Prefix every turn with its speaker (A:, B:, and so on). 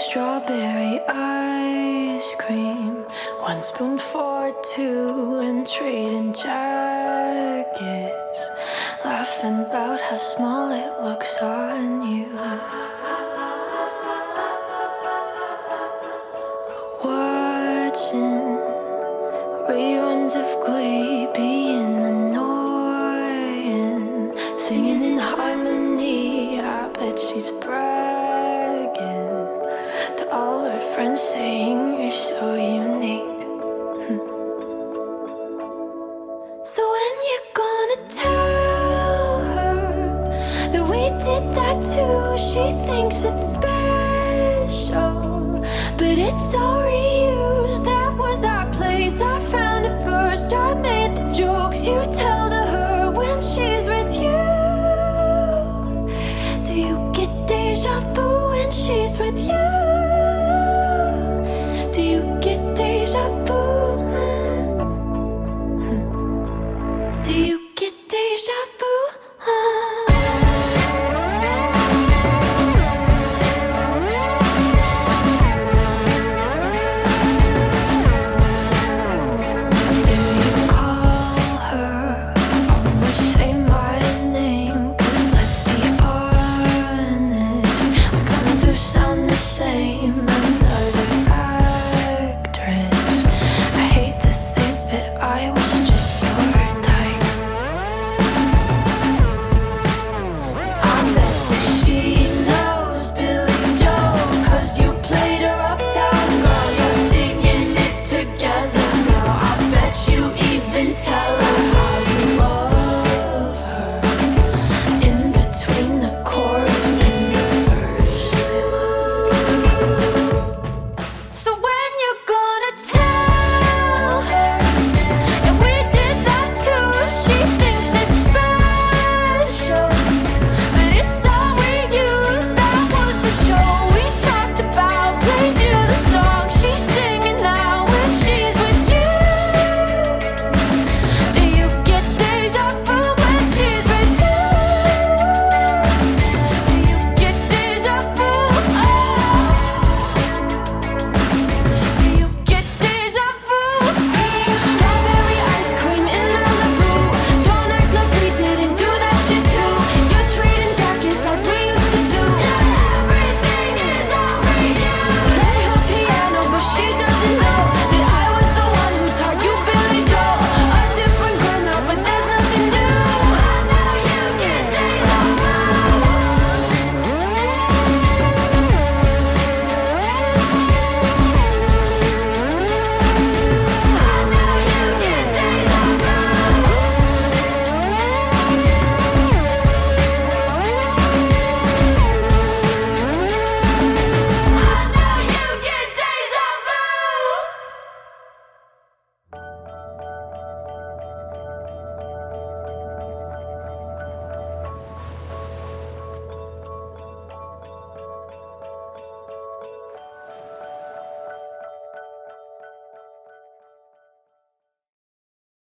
A: strawberry ice cream. One spoon for two and trading jackets, laughing about how small it looks on you. Watching reruns of Glee being annoying, singing in harmony. I bet she's bragging to all her friends, saying you're so unique. So when you gonna tell her that we did that too? She thinks it's special, but it's all reused. That was our place, I found it first. I made the jokes you tell to her when she's with you. Do you get deja vu when she's with you?